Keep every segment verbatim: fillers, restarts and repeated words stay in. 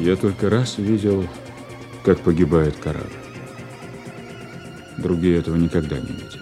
Я только раз видел, как погибает корабль. Другие этого никогда не видели.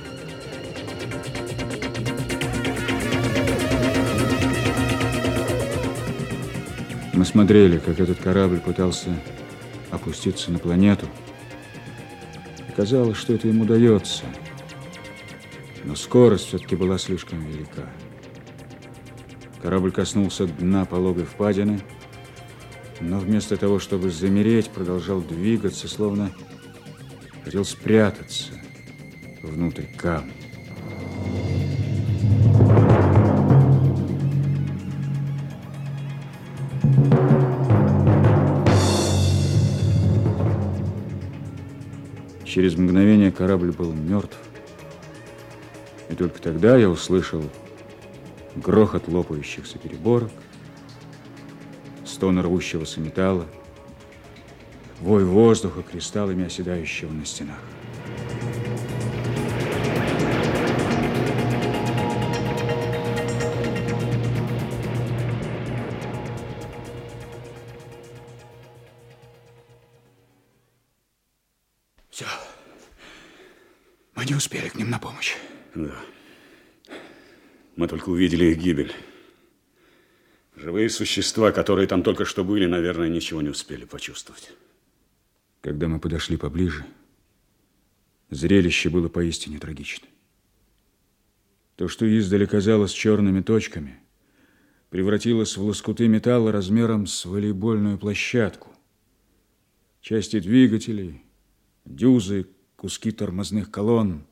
Мы смотрели, как этот корабль пытался опуститься на планету. И казалось, что это ему удается. Но скорость все-таки была слишком велика. Корабль коснулся дна пологой впадины, но вместо того, чтобы замереть, продолжал двигаться, словно хотел спрятаться внутрь камня. Через мгновение корабль был мертв. И только тогда я услышал грохот лопающихся переборок, стон рвущегося металла, вой воздуха кристаллами оседающего на стенах. Все. Мы не успели к ним на помощь. Да. Мы только увидели их гибель. Живые существа, которые там только что были, наверное, ничего не успели почувствовать. Когда мы подошли поближе, зрелище было поистине трагично. То, что издали казалось черными точками, превратилось в лоскуты металла размером с волейбольную площадку. Части двигателей, дюзы, куски тормозных колонн,